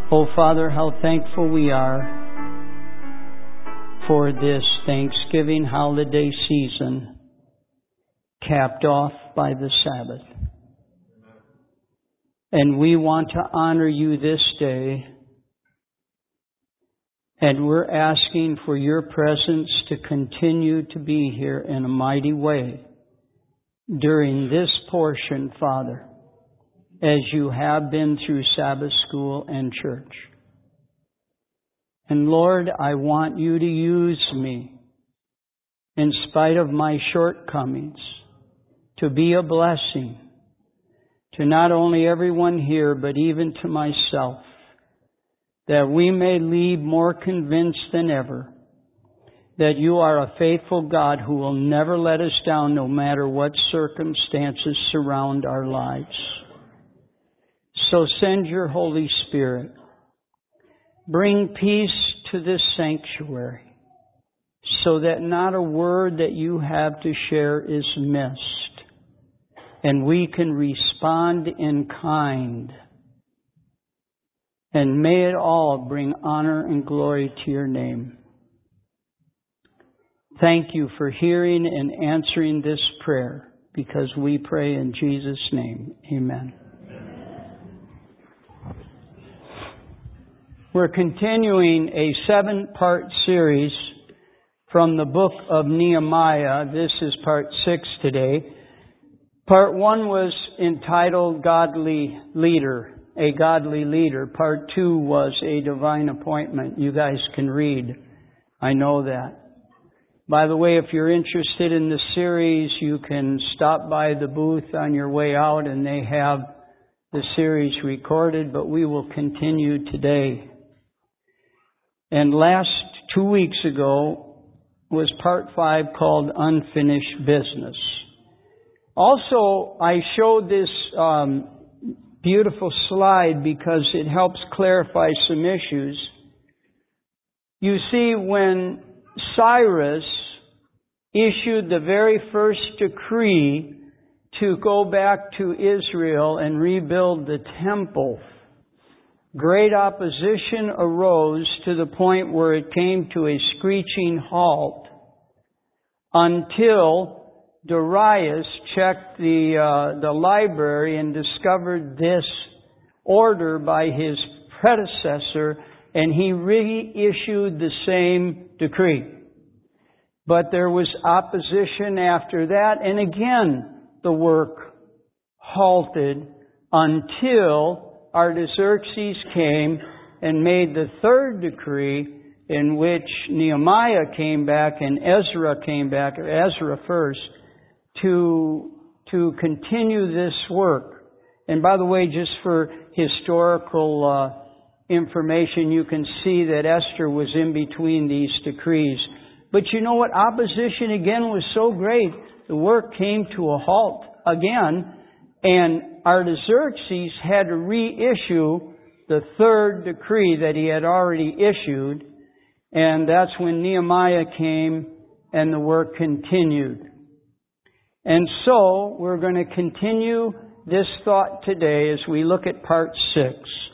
Oh, Father, how thankful we are for this Thanksgiving holiday season, capped off by the Sabbath. And we want to honor you this day, and we're asking for your presence to continue to be here in a mighty way during this portion, Father, as you have been through Sabbath school and church. And Lord, I want you to use me, in spite of my shortcomings, to be a blessing to not only everyone here, but even to myself, that we may leave more convinced than ever that you are a faithful God who will never let us down no matter what circumstances surround our lives. So send your Holy Spirit. Bring peace to this sanctuary so that not a word that you have to share is missed, and we can respond in kind. And may it all bring honor and glory to your name. Thank you for hearing and answering this prayer, because we pray in Jesus' name. Amen. We're continuing a 7-part series from the book of Nehemiah. This is part 6 today. Part 1 was entitled Godly Leader, a Godly Leader. Part 2 was a Divine Appointment. You guys can read. I know that. By the way, if you're interested in the series, you can stop by the booth on your way out and they have the series recorded, but we will continue today. And last 2 weeks ago was part 5 called Unfinished Business. Also, I showed this beautiful slide because it helps clarify some issues. You see, when Cyrus issued the very first decree to go back to Israel and rebuild the temple, great opposition arose to the point where it came to a screeching halt until Darius checked the library and discovered this order by his predecessor, and he reissued the same decree. But there was opposition after that, and again the work halted until Artaxerxes came and made the third decree, in which Nehemiah came back and Ezra came back, or Ezra first, to continue this work. And by the way, just for historical information, you can see that Esther was in between these decrees. But you know what? Opposition again was so great, the work came to a halt again, and Artaxerxes had to reissue the third decree that he had already issued, and that's when Nehemiah came and the work continued. And so, we're going to continue this thought today as we look at part 6.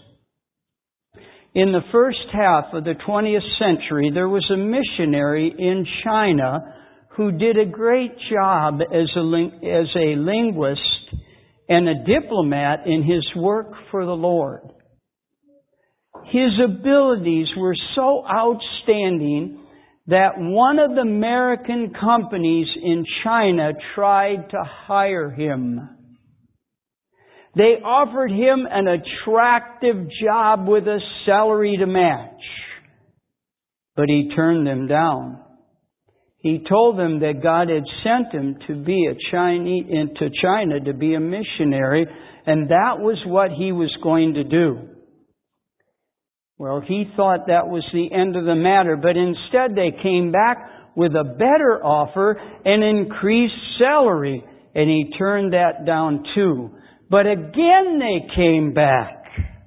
In the first half of the 20th century, there was a missionary in China who did a great job as a linguist and a diplomat in his work for the Lord. His abilities were so outstanding that one of the American companies in China tried to hire him. They offered him an attractive job with a salary to match, but he turned them down. He told them that God had sent him to be into China to be a missionary, and that was what he was going to do. Well, he thought that was the end of the matter, but instead they came back with a better offer, an increased salary, and he turned that down too. But again they came back,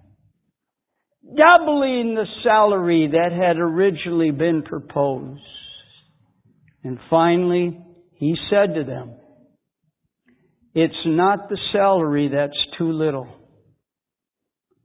doubling the salary that had originally been proposed. And finally, he said to them, "It's not the salary that's too little.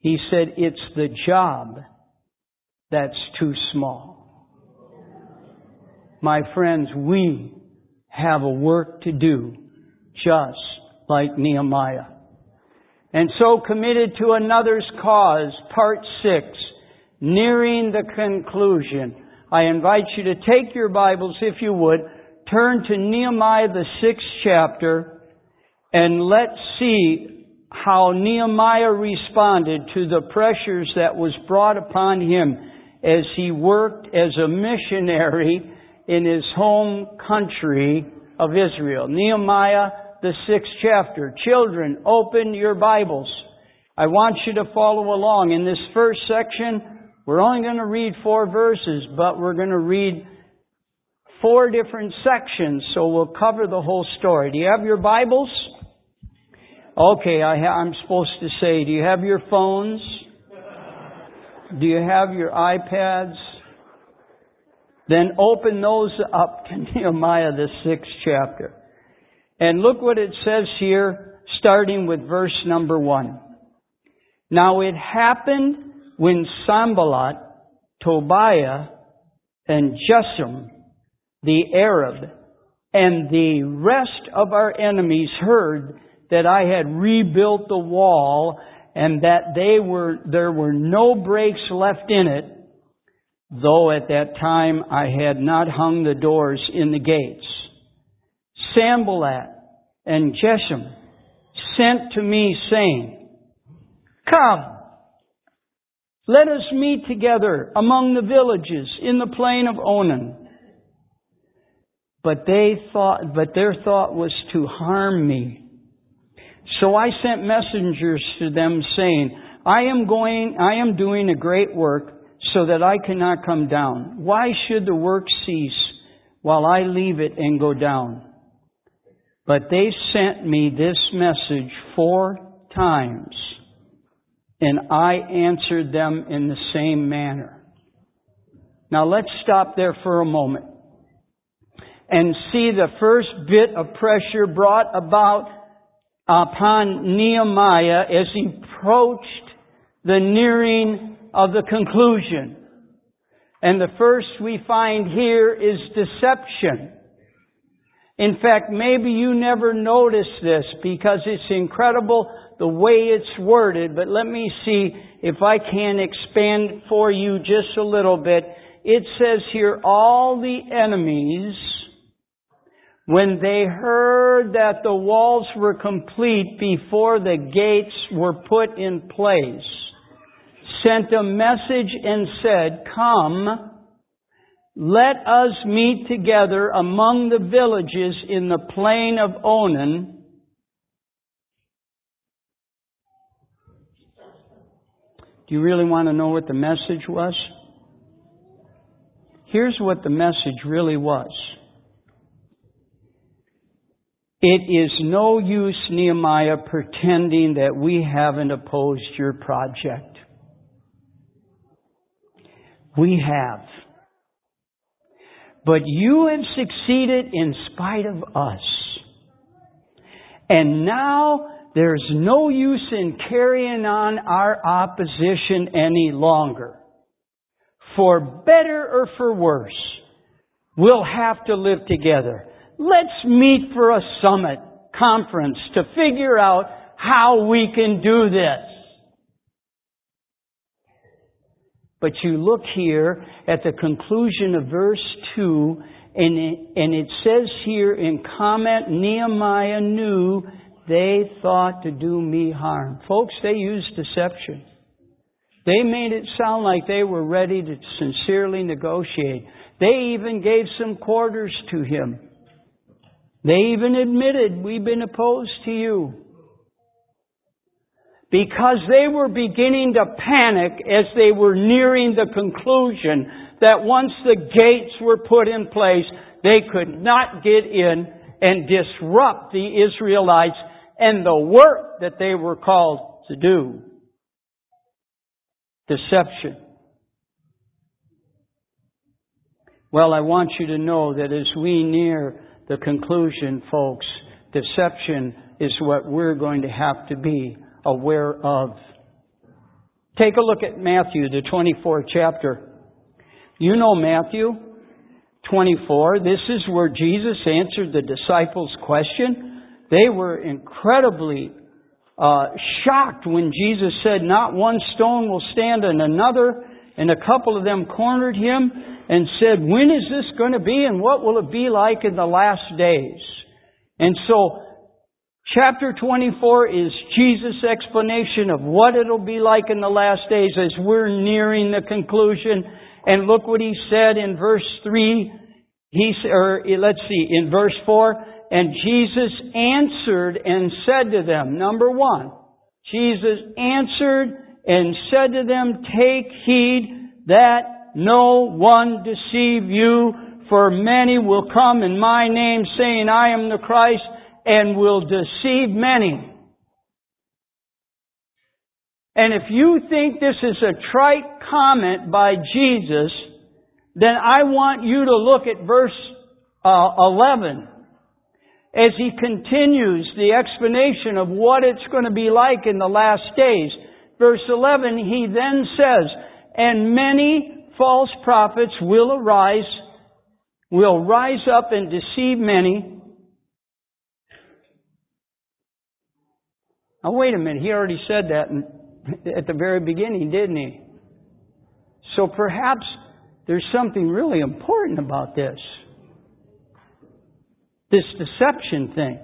He said, it's the job that's too small. My friends, we have a work to do just like Nehemiah. And so committed to another's cause, part 6, nearing the conclusion. I invite you to take your Bibles, if you would, turn to Nehemiah the 6th chapter, and let's see how Nehemiah responded to the pressures that was brought upon him as he worked as a missionary in his home country of Israel. Nehemiah the 6th chapter. Children, open your Bibles. I want you to follow along. In this first section, we're only going to read 4 verses, but we're going to read 4 different sections, so we'll cover the whole story. Do you have your Bibles? Okay, I'm supposed to say, do you have your phones? Do you have your iPads? Then open those up to Nehemiah the 6th chapter. And look what it says here, starting with verse number 1. Now it happened when Sanballat, Tobiah, and Geshem, the Arab, and the rest of our enemies heard that I had rebuilt the wall and that there were no breaks left in it, though at that time I had not hung the doors in the gates. Sanballat and Geshem sent to me, saying, Come, let us meet together among the villages in the plain of Onan. But their thought was to harm me. So I sent messengers to them, saying, I am doing a great work, so that I cannot come down. Why should the work cease while I leave it and go down? But they sent me this message 4 times, and I answered them in the same manner. Now let's stop there for a moment and see the first bit of pressure brought about upon Nehemiah as he approached the nearing of the conclusion. And the first we find here is deception. In fact, maybe you never noticed this because it's incredible the way it's worded, but let me see if I can expand for you just a little bit. It says here, all the enemies, when they heard that the walls were complete before the gates were put in place, sent a message and said, Come, let us meet together among the villages in the plain of Onan. Do you really want to know what the message was? Here's what the message really was. It is no use, Nehemiah, pretending that we haven't opposed your project. We have. But you have succeeded in spite of us. And now there's no use in carrying on our opposition any longer. For better or for worse, we'll have to live together. Let's meet for a summit conference to figure out how we can do this. But you look here at the conclusion of verse 2, and it says here in comment, Nehemiah knew they thought to do me harm. Folks, they used deception. They made it sound like they were ready to sincerely negotiate. They even gave some quarters to him. They even admitted, we've been opposed to you. Because they were beginning to panic as they were nearing the conclusion that once the gates were put in place, they could not get in and disrupt the Israelites and the work that they were called to do. Deception. Well, I want you to know that as we near the conclusion, folks, deception is what we're going to have to be aware of. Take a look at Matthew, the 24th chapter. You know Matthew 24. This is where Jesus answered the disciples' question. They were incredibly shocked when Jesus said, "Not one stone will stand on another." And a couple of them cornered Him and said, "When is this going to be, and what will it be like in the last days?" And so, chapter 24 is Jesus' explanation of what it'll be like in the last days as we're nearing the conclusion. And look what He said in verse 3. In verse 4. And Jesus answered and said to them, number one, Jesus answered and said to them, "Take heed that no one deceive you, for many will come in my name, saying, 'I am the Christ,' and will deceive many." And if you think this is a trite comment by Jesus, then I want you to look at verse 11. As He continues the explanation of what it's going to be like in the last days. Verse 11, He then says, "And many false prophets will rise up and deceive many." Now wait a minute, He already said that at the very beginning, didn't He? So perhaps there's something really important about this deception thing.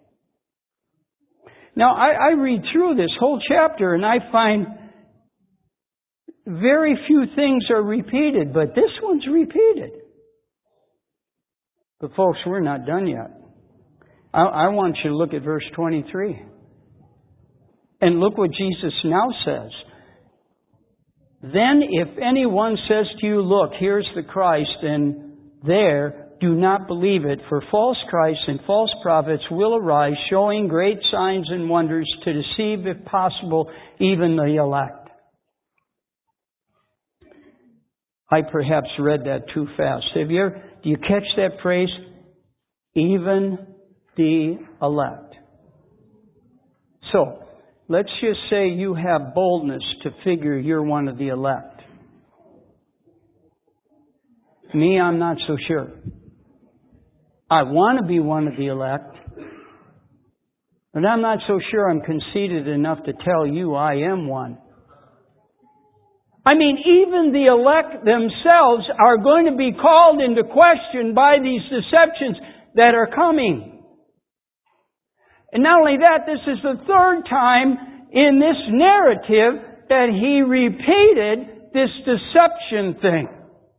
Now, I read through this whole chapter and I find very few things are repeated, but this one's repeated. But folks, we're not done yet. I want you to look at verse 23. And look what Jesus now says. "Then if anyone says to you, 'Look, here's the Christ,' and there, do not believe it, for false Christs and false prophets will arise, showing great signs and wonders to deceive, if possible, even the elect." I perhaps read that too fast. Do you catch that phrase? Even the elect. So, let's just say you have boldness to figure you're one of the elect. Me, I'm not so sure. I want to be one of the elect, but I'm not so sure I'm conceited enough to tell you I am one. I mean, even the elect themselves are going to be called into question by these deceptions that are coming. And not only that, this is the third time in this narrative that He repeated this deception thing.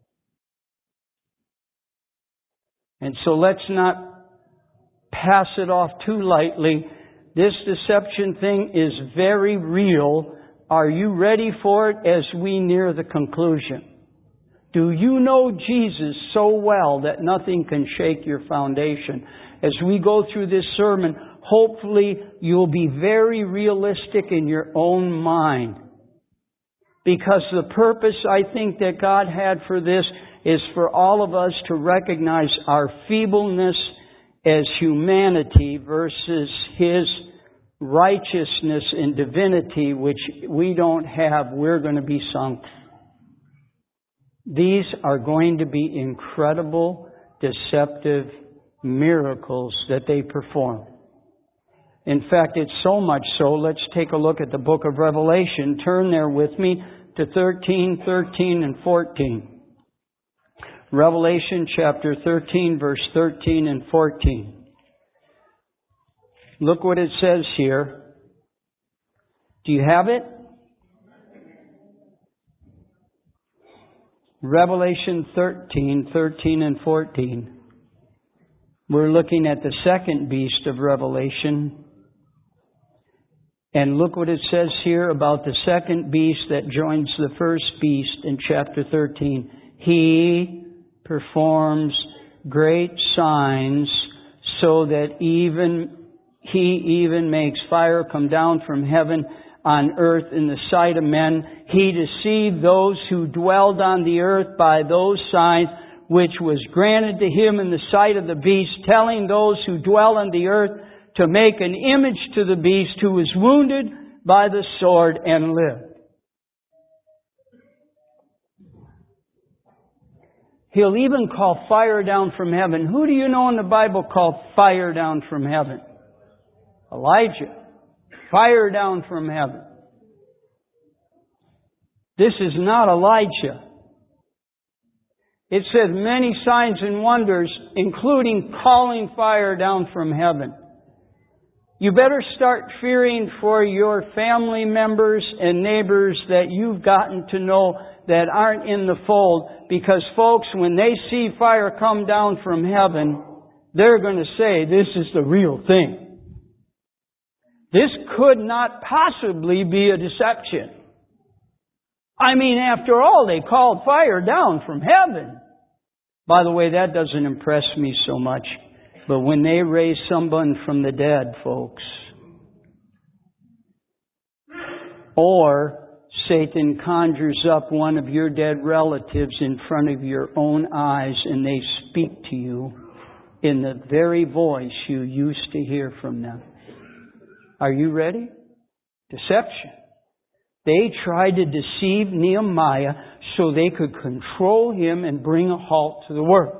And so let's not pass it off too lightly. This deception thing is very real. Are you ready for it as we near the conclusion? Do you know Jesus so well that nothing can shake your foundation? As we go through this sermon, hopefully you'll be very realistic in your own mind. Because the purpose I think that God had for this is for all of us to recognize our feebleness as humanity versus His righteousness and divinity, which we don't have. We're going to be sunk. These are going to be incredible, deceptive miracles that they perform. In fact, it's so much so, let's take a look at the book of Revelation. Turn there with me to 13, and 14. Revelation chapter 13, verse 13 and 14. Look what it says here. Do you have it? Revelation 13 and 14. We're looking at the second beast of Revelation. And look what it says here about the second beast that joins the first beast in chapter 13. He performs great signs so that he even makes fire come down from heaven on earth in the sight of men. He deceived those who dwelled on the earth by those signs which was granted to him in the sight of the beast, telling those who dwell on the earth to make an image to the beast who was wounded by the sword and lived. He'll even call fire down from heaven. Who do you know in the Bible called fire down from heaven? Elijah. Fire down from heaven. This is not Elijah. It says many signs and wonders, including calling fire down from heaven. You better start fearing for your family members and neighbors that you've gotten to know that aren't in the fold, because folks, when they see fire come down from heaven, they're going to say, this is the real thing. This could not possibly be a deception. I mean, after all, they called fire down from heaven. By the way, that doesn't impress me so much. But when they raise someone from the dead, folks, or Satan conjures up one of your dead relatives in front of your own eyes and they speak to you in the very voice you used to hear from them. Are you ready? Deception. They tried to deceive Nehemiah so they could control him and bring a halt to the work.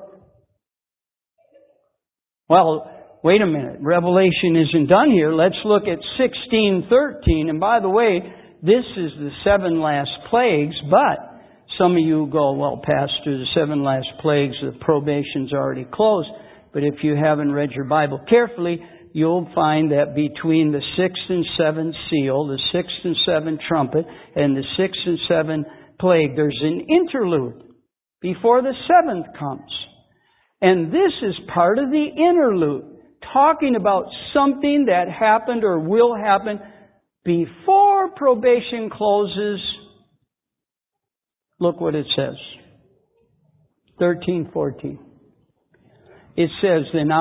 Well, wait a minute. Revelation isn't done here. Let's look at 16:13. And by the way, this is the 7 last plagues, but some of you go, well, Pastor, the 7 last plagues, the probation's already closed. But if you haven't read your Bible carefully, you'll find that between the 6th and 7th seal, the 6th and 7th trumpet, and the 6th and 7th plague, there's an interlude before the 7th comes. And this is part of the interlude, talking about something that happened or will happen before probation closes. Look what it says. 13:14. It says,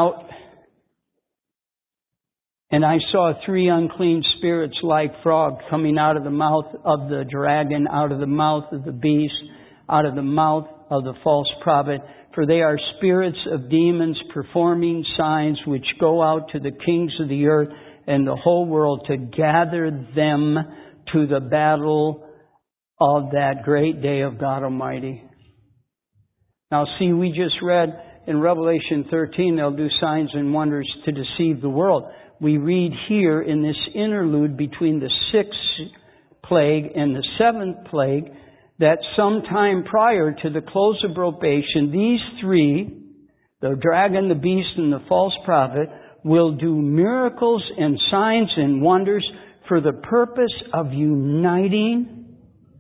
And I saw 3 unclean spirits like frogs coming out of the mouth of the dragon, out of the mouth of the beast, out of the mouth of the false prophet. For they are spirits of demons performing signs which go out to the kings of the earth and the whole world to gather them to the battle of that great day of God Almighty. Now see, we just read in Revelation 13, they'll do signs and wonders to deceive the world. We read here in this interlude between the 6th plague and the 7th plague that sometime prior to the close of probation, these 3, the dragon, the beast, and the false prophet, will do miracles and signs and wonders for the purpose of uniting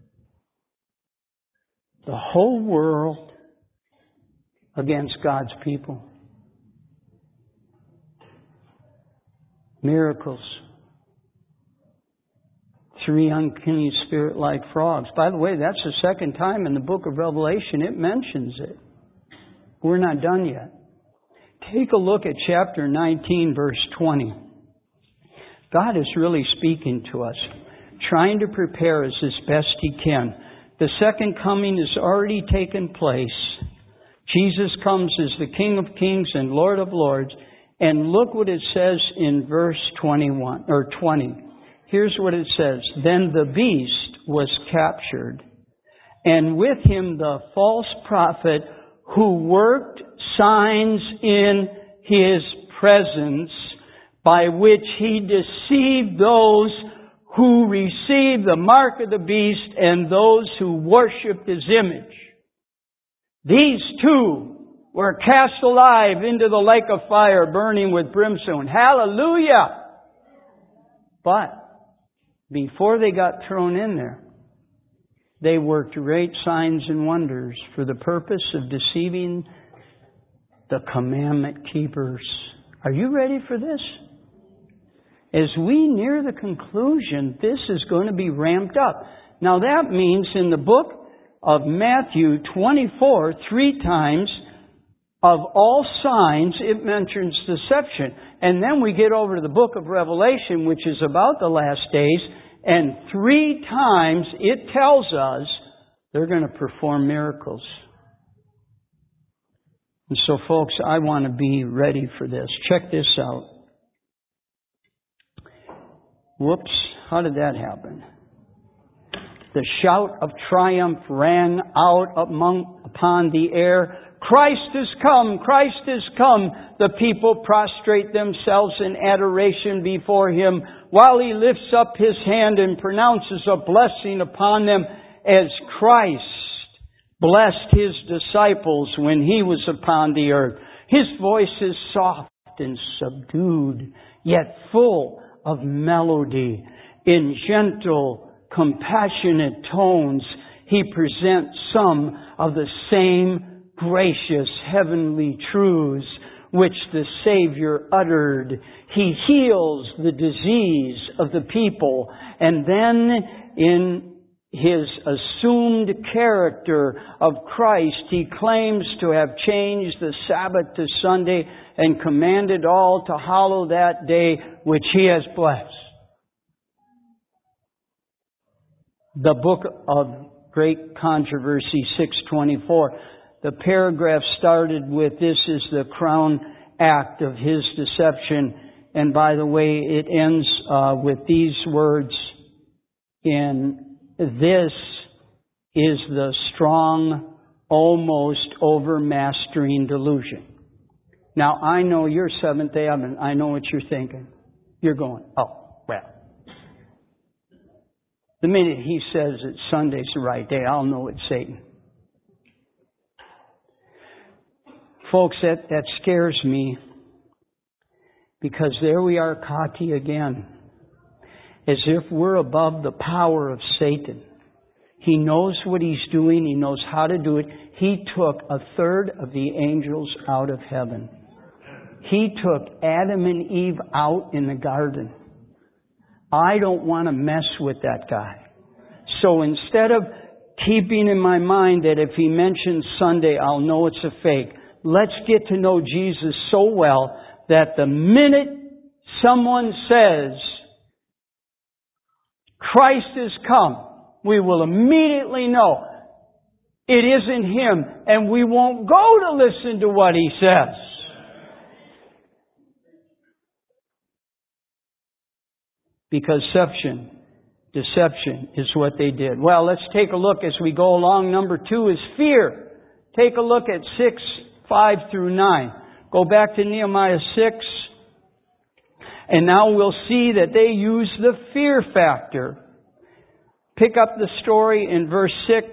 the whole world against God's people. Miracles. 3 unclean spirit like frogs. By the way, that's the second time in the book of Revelation it mentions it. We're not done yet. Take a look at chapter 19, verse 20. God is really speaking to us, trying to prepare us as best He can. The second coming has already taken place. Jesus comes as the King of Kings and Lord of Lords. And look what it says in verse 21 or 20. Here's what it says. Then the beast was captured, and with him the false prophet who worked signs in his presence, by which he deceived those who received the mark of the beast and those who worshipped his image. These 2 were cast alive into the lake of fire burning with brimstone. Hallelujah! But before they got thrown in there, they worked great signs and wonders for the purpose of deceiving the commandment keepers. Are you ready for this? As we near the conclusion, this is going to be ramped up. Now that means in the book of Matthew 24, 3 times of all signs, it mentions deception. And then we get over to the book of Revelation, which is about the last days, and 3 times it tells us they're going to perform miracles. And so, folks, I want to be ready for this. Check this out. Whoops, how did that happen? The shout of triumph rang out upon the air, Christ has come! Christ has come! The people prostrate themselves in adoration before Him while He lifts up His hand and pronounces a blessing upon them as Christ blessed His disciples when He was upon the earth. His voice is soft and subdued, yet full of melody. In gentle, compassionate tones, He presents some of the same gracious heavenly truths which the Savior uttered. He heals the disease of the people, and then in His assumed character of Christ, He claims to have changed the Sabbath to Sunday and commanded all to hallow that day which He has blessed. The Book of Great Controversy 624. The paragraph started with, "This is the crown act of His deception." And by the way, it ends with these words, "In this is the strong, almost overmastering delusion." Now, I know you're Seventh-day Adventist. I know what you're thinking. You're going, "Oh, well." The minute he says that Sunday's the right day, I'll know it's Satan. Folks, that scares me, because there we are, Kati, again, as if we're above the power of Satan. He knows what he's doing. He knows how to do it. He took a third of the angels out of heaven. He took Adam and Eve out in the garden. I don't want to mess with that guy. So instead of keeping in my mind that if he mentions Sunday, I'll know it's a fake, let's get to know Jesus so well that the minute someone says, Christ has come, we will immediately know it isn't Him, and we won't go to listen to what He says. Because deception is what they did. Well, let's take a look as we go along. Number 2 is fear. Take a look at 6:5-9. Go back to Nehemiah 6. And now we'll see that they use the fear factor. Pick up the story in verse 6.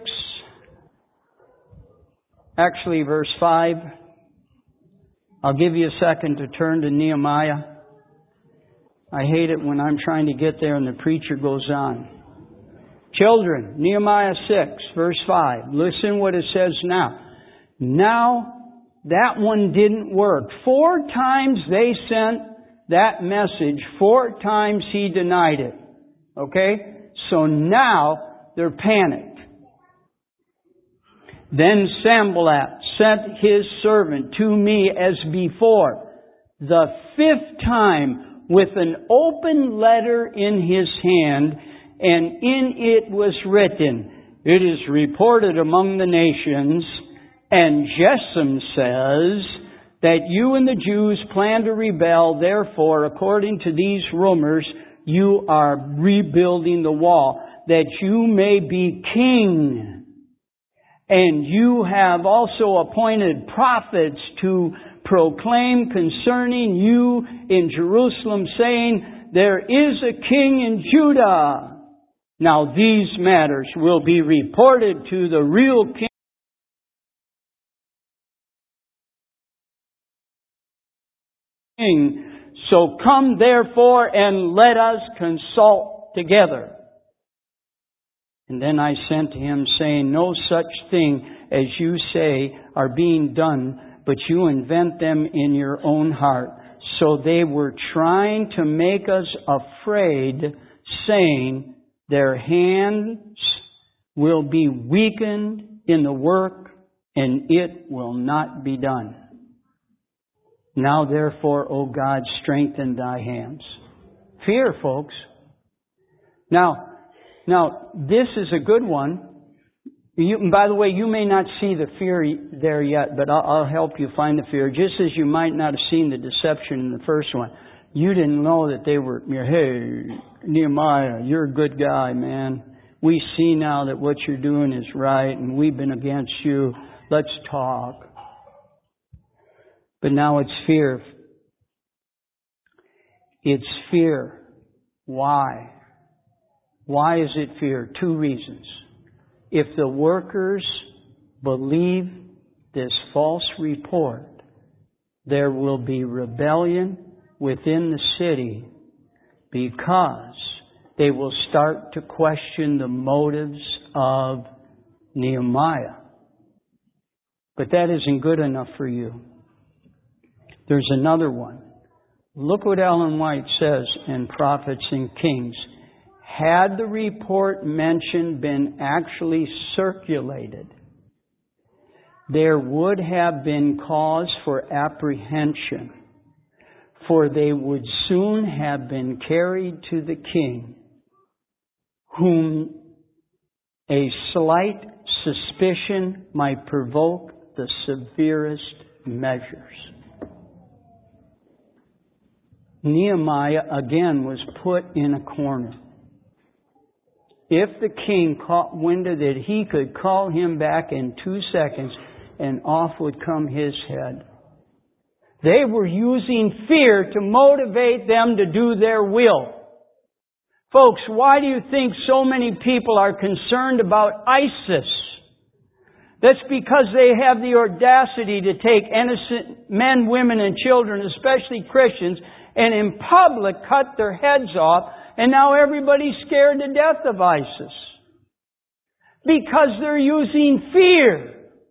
Actually, verse 5. I'll give you a second to turn to Nehemiah. I hate it when I'm trying to get there and the preacher goes on. Children, Nehemiah 6, verse 5. Listen what it says now. Now, that one didn't work. 4 times they sent that message. 4 times he denied it. Okay? So now they're panicked. Then Sanballat sent his servant to me as before, the 5th time, with an open letter in his hand, and in it was written, "It is reported among the nations, and Geshem says that you and the Jews plan to rebel. Therefore, according to these rumors, you are rebuilding the wall, that you may be king. And you have also appointed prophets to proclaim concerning you in Jerusalem, saying, there is a king in Judah. Now these matters will be reported to the real king. So come therefore and let us consult together." And then I sent to him, saying, "No such thing as you say are being done, but you invent them in your own heart." So they were trying to make us afraid, saying, "Their hands will be weakened in the work, and it will not be done. Now therefore, O God, strengthen thy hands." Fear, folks. Now, this is a good one. By the way, you may not see the fear there yet, but I'll help you find the fear. Just as you might not have seen the deception in the first one. You didn't know that they were, "Hey, Nehemiah, you're a good guy, man. We see now that what you're doing is right, and we've been against you. Let's talk. But now it's fear. It's fear. Why? Why is it fear? 2 reasons. If the workers believe this false report, there will be rebellion within the city because they will start to question the motives of Nehemiah. But that isn't good enough for you. There's another one. Look what Ellen White says in Prophets and Kings. Had the report mentioned been actually circulated, there would have been cause for apprehension, for they would soon have been carried to the king, whom a slight suspicion might provoke the severest measures. Nehemiah again was put in a corner. If the king caught wind of it, he could call him back in 2 seconds and off would come his head. They were using fear to motivate them to do their will. Folks, why do you think so many people are concerned about ISIS? That's because they have the audacity to take innocent men, women, and children, especially Christians, and in public cut their heads off, and now everybody's scared to death of ISIS. Because they're using fear.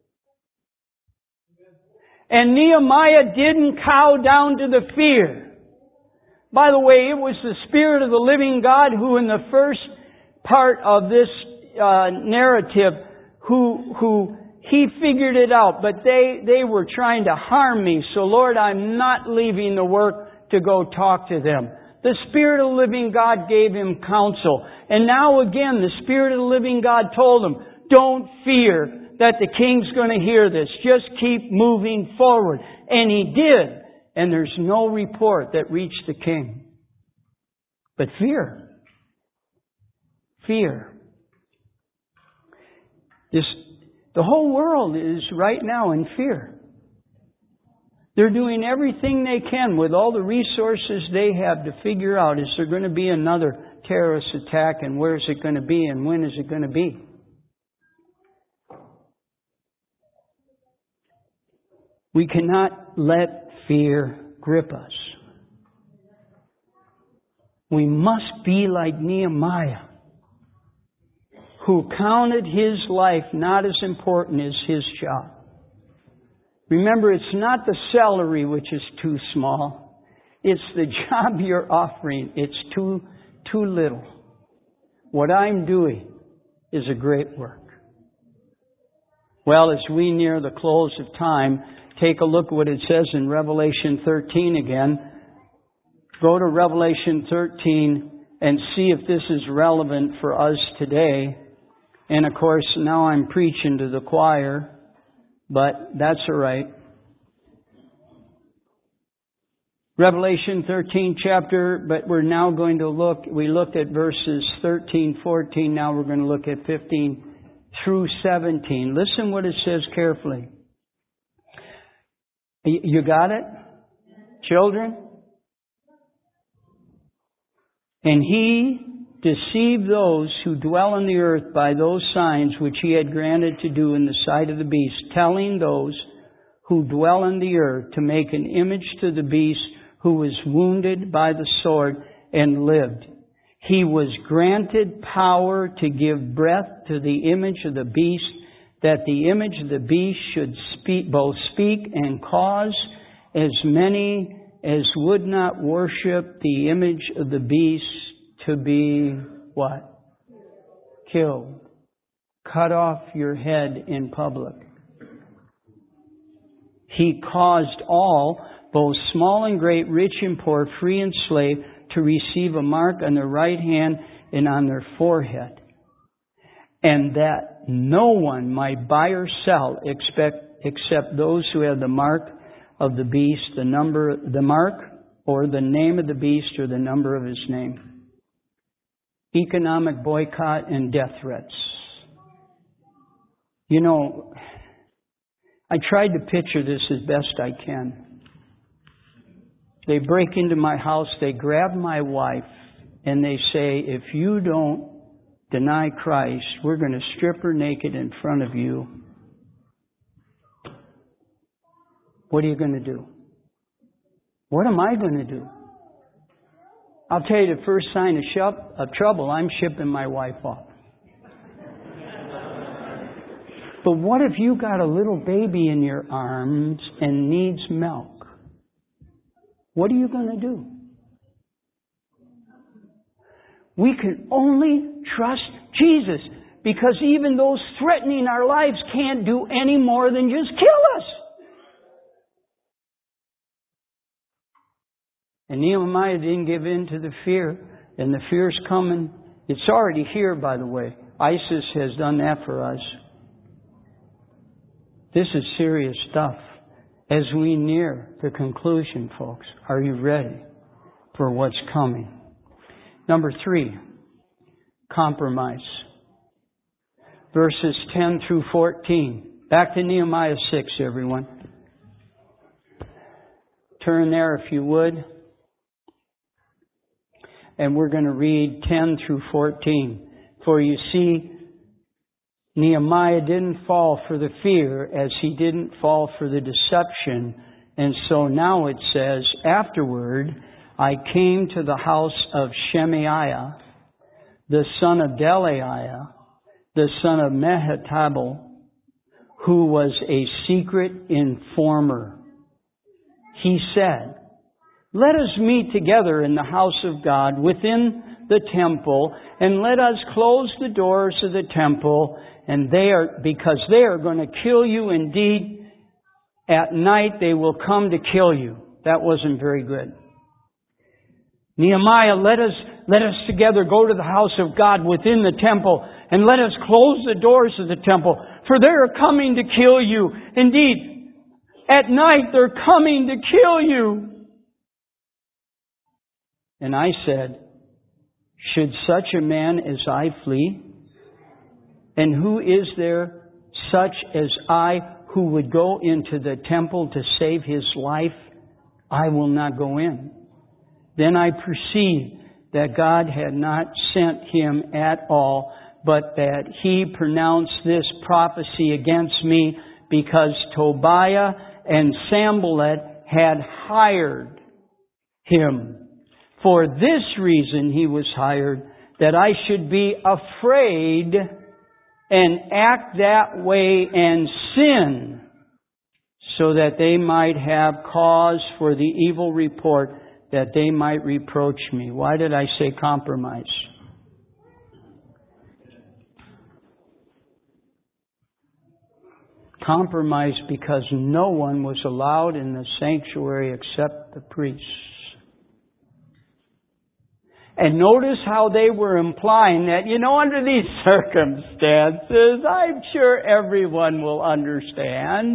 And Nehemiah didn't cow down to the fear. By the way, it was the Spirit of the living God who in the first part of this narrative, who he figured it out, but they were trying to harm me. So Lord, I'm not leaving the work to go talk to them. The Spirit of the living God gave him counsel. And now again, the Spirit of the living God told him, don't fear that the king's going to hear this. Just keep moving forward. And he did. And there's no report that reached the king. But fear. Fear. The whole world is right now in fear. They're doing everything they can with all the resources they have to figure out, is there going to be another terrorist attack, and where is it going to be, and when is it going to be? We cannot let fear grip us. We must be like Nehemiah, who counted his life not as important as his job. Remember, it's not the salary which is too small. It's the job you're offering. It's too little. What I'm doing is a great work. Well, as we near the close of time, take a look at what it says in Revelation 13 again. Go to Revelation 13 and see if this is relevant for us today. And of course, now I'm preaching to the choir, but that's all right. Revelation 13 chapter, but we're now going to we looked at verses 13, 14, now we're going to look at 15 through 17. Listen what it says carefully. You got it? Children? And he deceived those who dwell on the earth by those signs which he had granted to do in the sight of the beast, telling those who dwell on the earth to make an image to the beast who was wounded by the sword and lived. He was granted power to give breath to the image of the beast, that the image of the beast should both speak and cause as many as would not worship the image of the beast to be what? Killed. Cut off your head in public. He caused all, both small and great, rich and poor, free and slave, to receive a mark on their right hand and on their forehead, and that no one might buy or sell except those who have the mark of the beast, the mark or the name of the beast or the number of his name. Economic boycott and death threats. You know, I tried to picture this as best I can. They break into my house, they grab my wife, and they say, if you don't deny Christ, we're going to strip her naked in front of you. What are you going to do? What am I going to do? I'll tell you, the first sign of trouble, I'm shipping my wife off. But what if you got a little baby in your arms and needs milk? What are you going to do? We can only trust Jesus, because even those threatening our lives can't do any more than just kill us. And Nehemiah didn't give in to the fear, and the fear's coming. It's already here, by the way. ISIS has done that for us. This is serious stuff. As we near the conclusion, folks, are you ready for what's coming? Number 3, compromise. Verses 10 through 14. Back to Nehemiah 6, everyone. Turn there if you would. And we're going to read 10 through 14. For you see, Nehemiah didn't fall for the fear as he didn't fall for the deception. And so now it says, afterward, I came to the house of Shemaiah, the son of Delaiah, the son of Mehetabel, who was a secret informer. He said, let us meet together in the house of God within the temple, and let us close the doors of the temple, and because they are going to kill you indeed. At night they will come to kill you. That wasn't very good. Nehemiah, let us together go to the house of God within the temple, and let us close the doors of the temple, for they are coming to kill you. Indeed, at night they're coming to kill you. And I said, should such a man as I flee? And who is there such as I who would go into the temple to save his life? I will not go in. Then I perceived that God had not sent him at all, but that he pronounced this prophecy against me because Tobiah and Sanballat had hired him. For this reason he was hired, that I should be afraid and act that way and sin, so that they might have cause for the evil report, that they might reproach me. Why did I say compromise? Compromise because no one was allowed in the sanctuary except the priests. And notice how they were implying that, under these circumstances, I'm sure everyone will understand.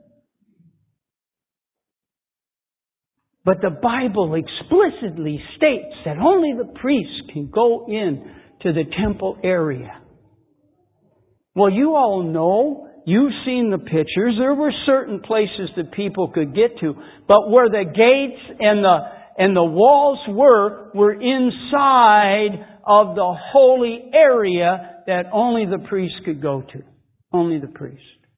But the Bible explicitly states that only the priests can go in to the temple area. Well, you all know, you've seen the pictures, there were certain places that people could get to, but where the gates and the walls were inside of the holy area that only the priest could go to. Only the priest.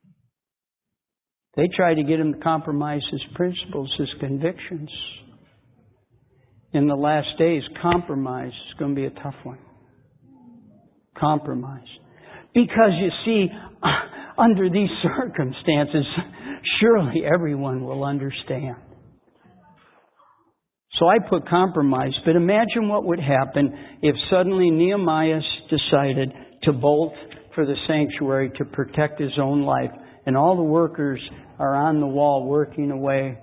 They tried to get him to compromise his principles, his convictions. In the last days, compromise is going to be a tough one. Compromise. Because you see, under these circumstances, surely everyone will understand. So I put compromise, but imagine what would happen if suddenly Nehemiah decided to bolt for the sanctuary to protect his own life, and all the workers are on the wall working away.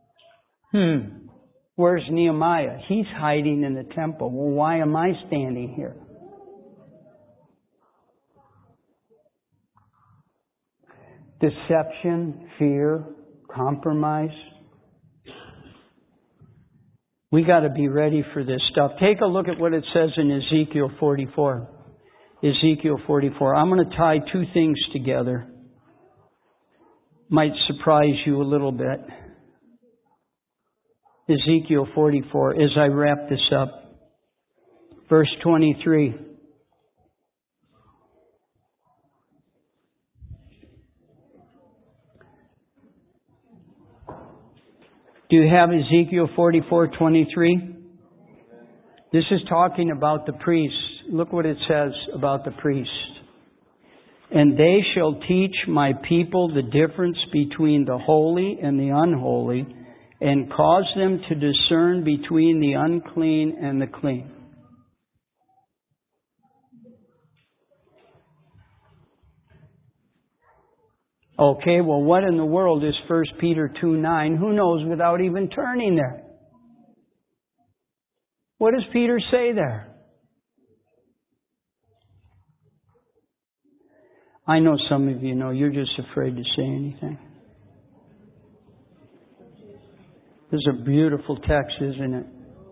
Where's Nehemiah? He's hiding in the temple. Well, why am I standing here? Deception, fear, compromise. We got to be ready for this stuff. Take a look at what it says in Ezekiel 44. Ezekiel 44. I'm going to tie two things together. might surprise you a little bit. Ezekiel 44, as I wrap this up. Verse 23. Do you have Ezekiel 44:23? This is talking about the priests. Look what it says about the priests. And they shall teach my people the difference between the holy and the unholy, and cause them to discern between the unclean and the clean. Okay, well, what in the world is 1 Peter 2:9? Who knows without even turning there? What does Peter say there? I know some of you know. You're just afraid to say anything. This is a beautiful text, isn't it?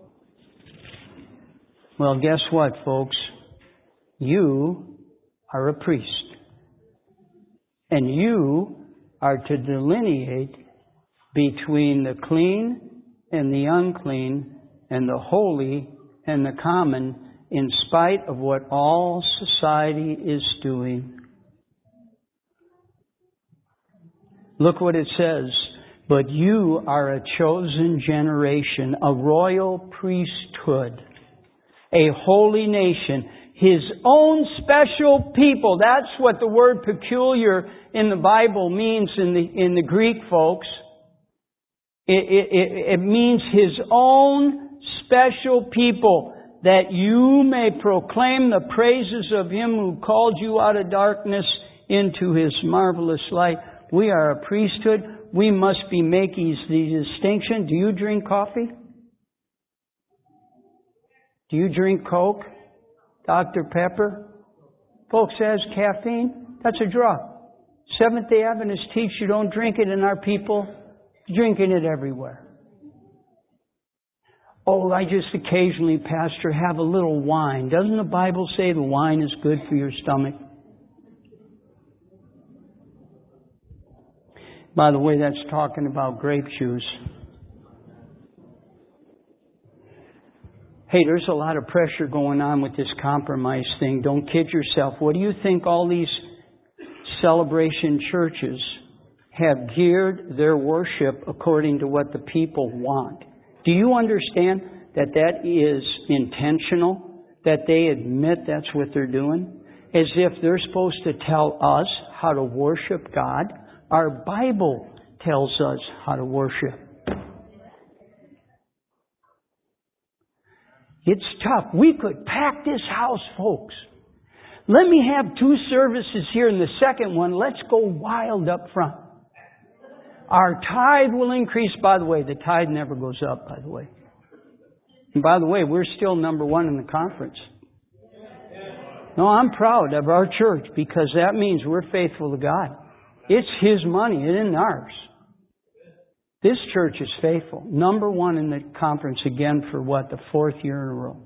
Well, guess what, folks? You are a priest. And you are to delineate between the clean and the unclean and the holy and the common in spite of what all society is doing. Look what it says. But you are a chosen generation, a royal priesthood, a holy nation, His own special people. That's what the word peculiar in the Bible means in the Greek, folks. It means His own special people, that you may proclaim the praises of Him who called you out of darkness into His marvelous light. We are a priesthood. We must be making the distinction. Do you drink coffee? Do you drink Coke? Dr. Pepper? Folks, has caffeine? That's a drug. Seventh-day Adventists teach you don't drink it, and our people drinking it everywhere. Oh, I just occasionally, Pastor, have a little wine. Doesn't the Bible say the wine is good for your stomach? By the way, that's talking about grape juice. Hey, there's a lot of pressure going on with this compromise thing. Don't kid yourself. What do you think all these celebration churches have geared their worship according to what the people want? Do you understand that that is intentional? That they admit that's what they're doing? As if they're supposed to tell us how to worship God? Our Bible tells us how to worship. It's tough. We could pack this house, folks. Let me have 2 services here, and the second one, let's go wild up front. Our tithe will increase. By the way, the tithe never goes up, by the way. And by the way, we're still number 1 in the conference. No, I'm proud of our church because that means we're faithful to God. It's His money. It isn't ours. This church is faithful. Number 1 in the conference again for what? The 4th year in a row.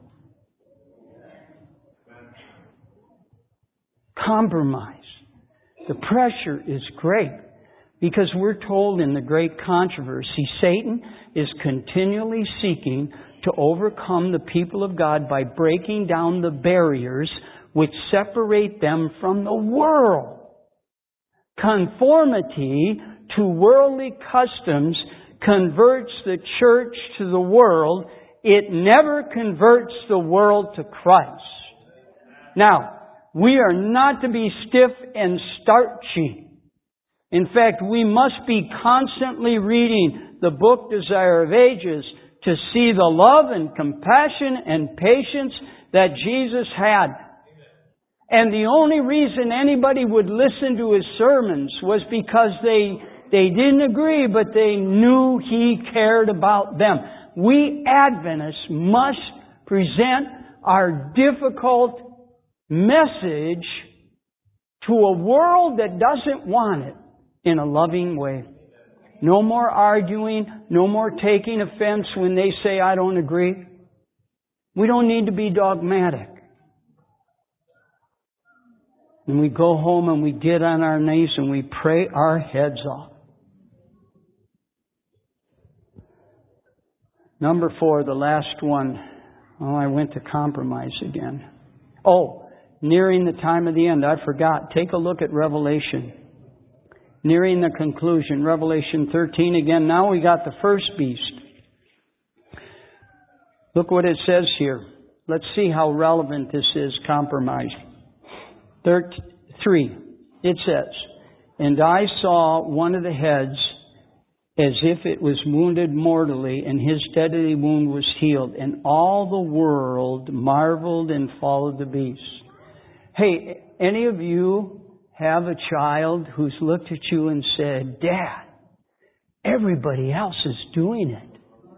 Compromise. The pressure is great because we're told in the great controversy, Satan is continually seeking to overcome the people of God by breaking down the barriers which separate them from the world. Conformity to worldly customs converts the church to the world. It never converts the world to Christ. Now, we are not to be stiff and starchy. In fact, we must be constantly reading the book Desire of Ages to see the love and compassion and patience that Jesus had. And the only reason anybody would listen to His sermons was because they didn't agree, but they knew He cared about them. We Adventists must present our difficult message to a world that doesn't want it in a loving way. No more arguing, no more taking offense when they say, I don't agree. We don't need to be dogmatic. And we go home and we get on our knees and we pray our heads off. Number 4, the last one. Oh, I went to compromise again. Oh, nearing the time of the end. I forgot. Take a look at Revelation. Nearing the conclusion. Revelation 13 again. Now we got the first beast. Look what it says here. Let's see how relevant this is, compromise. 3. It says, "And I saw one of the heads as if it was wounded mortally, and his deadly wound was healed. And all the world marveled and followed the beast." Hey, any of you have a child who's looked at you and said, "Dad, everybody else is doing it"?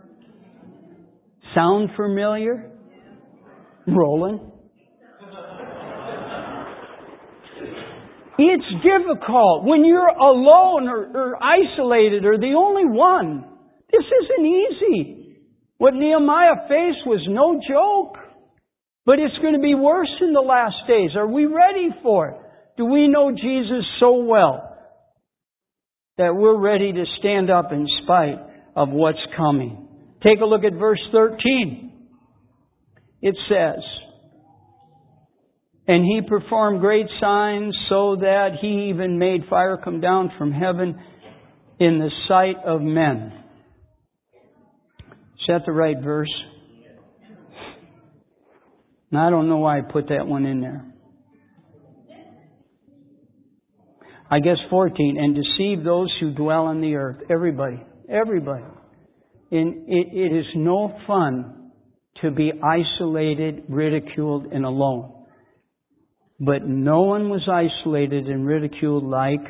Sound familiar? Roland? It's difficult when you're alone or isolated or the only one. This isn't easy. What Nehemiah faced was no joke. But it's going to be worse in the last days. Are we ready for it? Do we know Jesus so well that we're ready to stand up in spite of what's coming? Take a look at verse 13. It says, "And he performed great signs, so that he even made fire come down from heaven in the sight of men." Is that the right verse? Now, I don't know why I put that one in there. I guess 14. "And deceive those who dwell on the earth." Everybody. Everybody. And it is no fun to be isolated, ridiculed, and alone. But no one was isolated and ridiculed like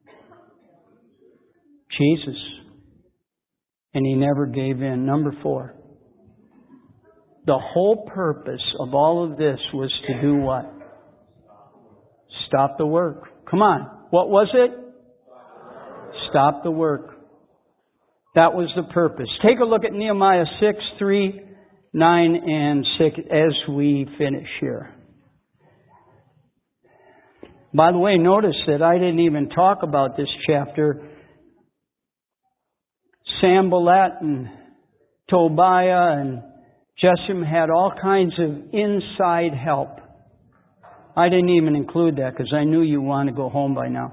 Jesus. And He never gave in. Number 4. The whole purpose of all of this was to do what? Stop the work. Come on. What was it? Stop the work. That was the purpose. Take a look at Nehemiah 6, 3, 9, and 6 as we finish here. By the way, notice that I didn't even talk about this chapter. Sanballat and Tobiah and Geshem had all kinds of inside help. I didn't even include that because I knew you want to go home by now.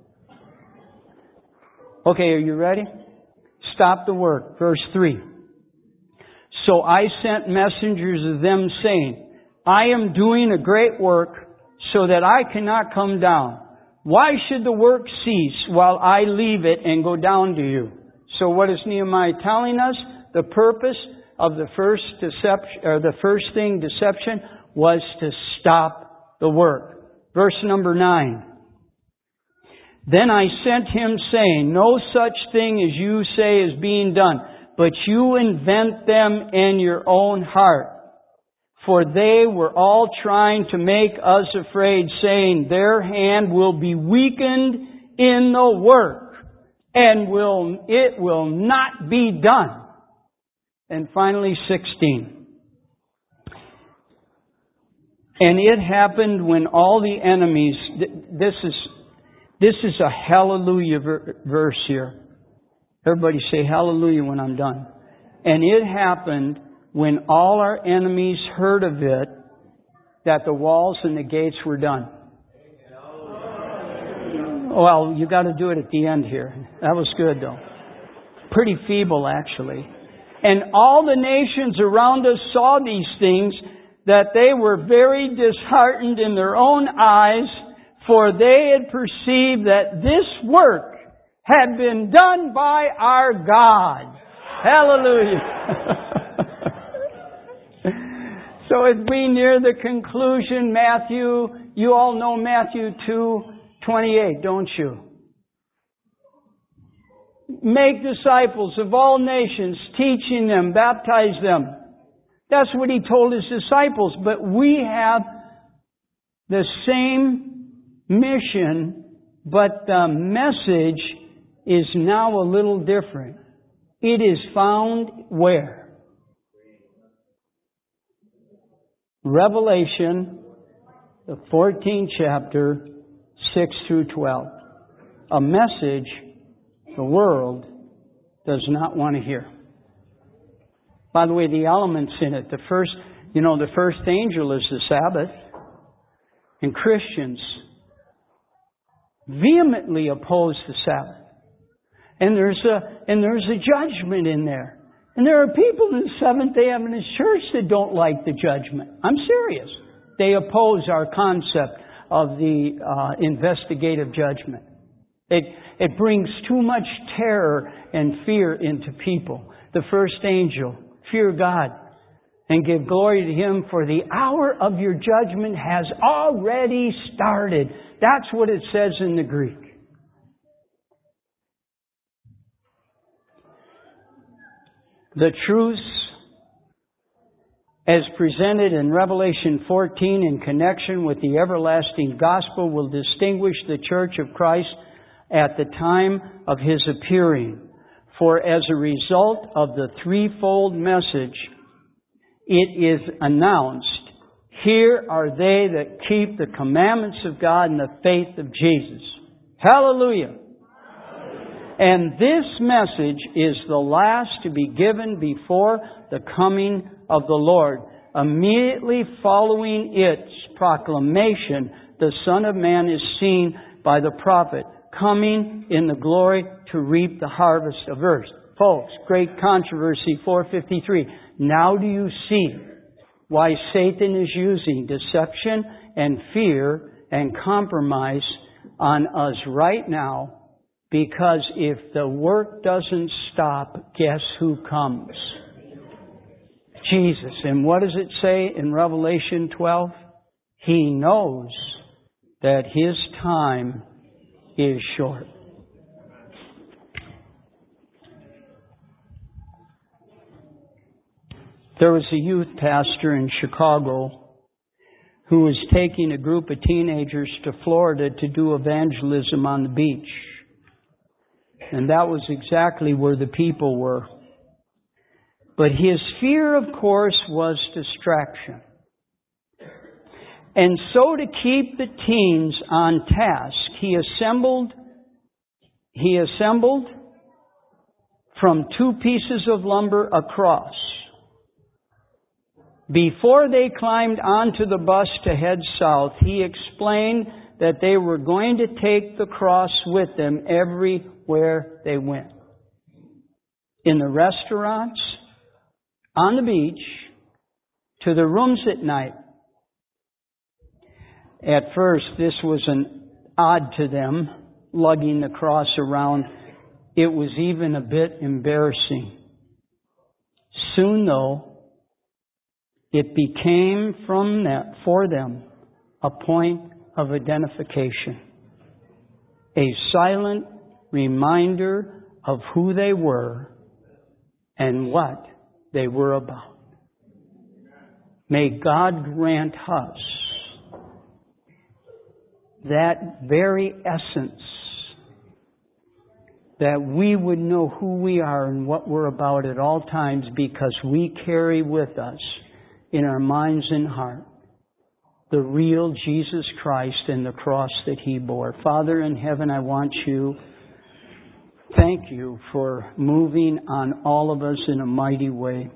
Okay, are you ready? Stop the work. Verse 3. "So I sent messengers of them saying, I am doing a great work so that I cannot come down. Why should the work cease while I leave it and go down to you?" So what is Nehemiah telling us? The purpose of the first deception was to stop the work. Verse number 9. "Then I sent him saying, no such thing as you say is being done, but you invent them in your own heart. For they were all trying to make us afraid, saying, their hand will be weakened in the work, and it will not be done." And finally, 16. "And it happened when all the enemies..." This is a hallelujah verse here. Everybody say hallelujah when I'm done. "And it happened when all our enemies heard of it, that the walls and the gates were done." Well, you got to do it at the end here. That was good though. Pretty feeble actually. "And all the nations around us saw these things, that they were very disheartened in their own eyes, for they had perceived that this work had been done by our God." Hallelujah. So as we near the conclusion, Matthew, you all know Matthew 2:28, don't you? "Make disciples of all nations, teaching them, baptize them." That's what He told His disciples. But we have the same mission, but the message is now a little different. It is found where? Revelation, the 14th chapter, 6 through 12. A message the world does not want to hear. By the way, the elements in it, the first angel is the Sabbath. And Christians vehemently oppose the Sabbath. And there's a judgment in there. And there are people in the Seventh-day Adventist Church that don't like the judgment. I'm serious. They oppose our concept of the investigative judgment. It brings too much terror and fear into people. The first angel, fear God and give glory to Him, for the hour of your judgment has already started. That's what it says in the Greek. The truths as presented in Revelation 14 in connection with the everlasting gospel will distinguish the Church of Christ at the time of His appearing. For as a result of the threefold message, it is announced, here are they that keep the commandments of God and the faith of Jesus. Hallelujah! And this message is the last to be given before the coming of the Lord. Immediately following its proclamation, the Son of Man is seen by the prophet, coming in the glory to reap the harvest of earth. Folks, great controversy, 453. Now do you see why Satan is using deception and fear and compromise on us right now? Because if the work doesn't stop, guess who comes? Jesus. And what does it say in Revelation 12? He knows that His time is short. There was a youth pastor in Chicago who was taking a group of teenagers to Florida to do evangelism on the beach. And that was exactly where the people were. But his fear, of course, was distraction. And so to keep the teens on task, he assembled from 2 pieces of lumber a cross. Before they climbed onto the bus to head south, he explained that they were going to take the cross with them everywhere they went. In the restaurants, on the beach, to the rooms at night. At first, this was odd to them, lugging the cross around. It was even a bit embarrassing. Soon, though, it became for them a point of identification. A silent reminder of who they were and what they were about. May God grant us that very essence, that we would know who we are and what we're about at all times, because we carry with us in our minds and heart the real Jesus Christ and the cross that He bore. Father in heaven, I want you, thank you for moving on all of us in a mighty way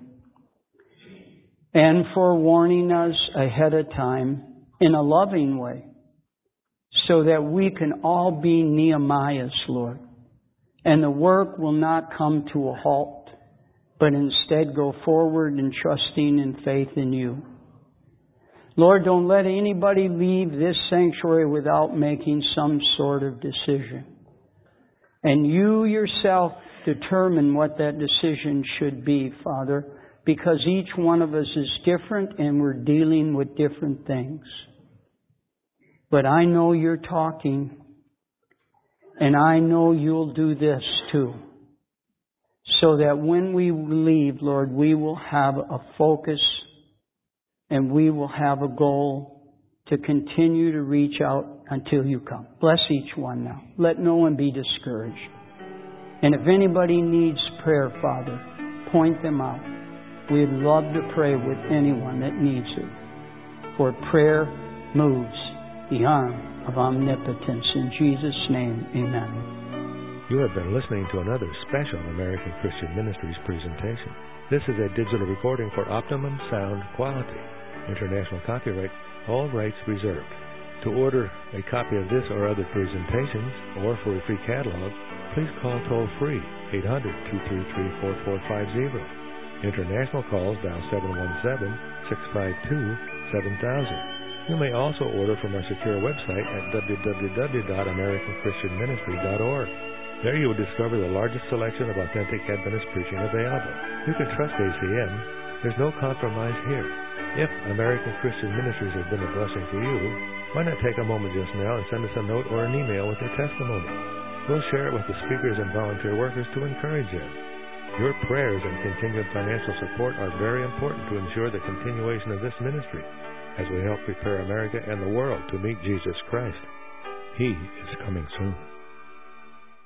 and for warning us ahead of time in a loving way so that we can all be Nehemiahs, Lord, and the work will not come to a halt, but instead go forward in trusting and faith in you. Lord, don't let anybody leave this sanctuary without making some sort of decision. And you yourself determine what that decision should be, Father, because each one of us is different and we're dealing with different things. But I know you're talking, and I know you'll do this too. So that when we leave, Lord, we will have a focus and we will have a goal to continue to reach out until you come. Bless each one now. Let no one be discouraged. And if anybody needs prayer, Father, point them out. We'd love to pray with anyone that needs it. For prayer moves the arm of omnipotence. In Jesus' name, amen. You have been listening to another special American Christian Ministries presentation. This is a digital recording for optimum sound quality. International copyright, all rights reserved. To order a copy of this or other presentations, or for a free catalog, please call toll-free 800-233-4450. International calls dial 717-652-7000. You may also order from our secure website at www.americanchristianministry.org. There you will discover the largest selection of authentic Adventist preaching available. You can trust ACM. There's no compromise here. If American Christian Ministries has been a blessing to you, why not take a moment just now and send us a note or an email with your testimony? We'll share it with the speakers and volunteer workers to encourage them. Your prayers and continued financial support are very important to ensure the continuation of this ministry as we help prepare America and the world to meet Jesus Christ. He is coming soon.